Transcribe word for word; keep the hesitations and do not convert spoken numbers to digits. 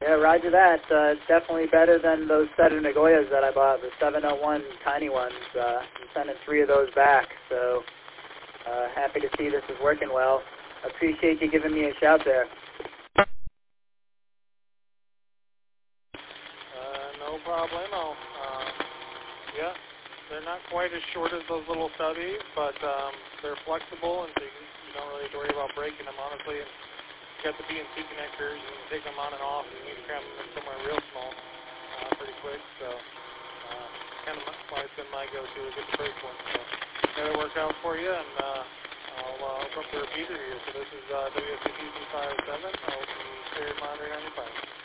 Yeah, roger that. Uh, it's definitely better than those set of Nagoyas that I bought, the seven oh one tiny ones. Uh, I'm sending three of those back, so uh, happy to see this is working well. Appreciate you giving me a shout there. Uh, no problemo. Um, yeah, they're not quite as short as those little stubbies, but um, they're flexible, and so you, you don't really have to worry about breaking them, honestly. And you got the B and C connectors. You can take them on and off, and you can cram them in somewhere real small uh, pretty quick. So uh, kind of why it's been my go-to to get the break one. So that'll work out for you, and uh, I'll uh, open up the repeater here. So this is uh, W S C P five seven. I'll be cleared monitoring on your phone.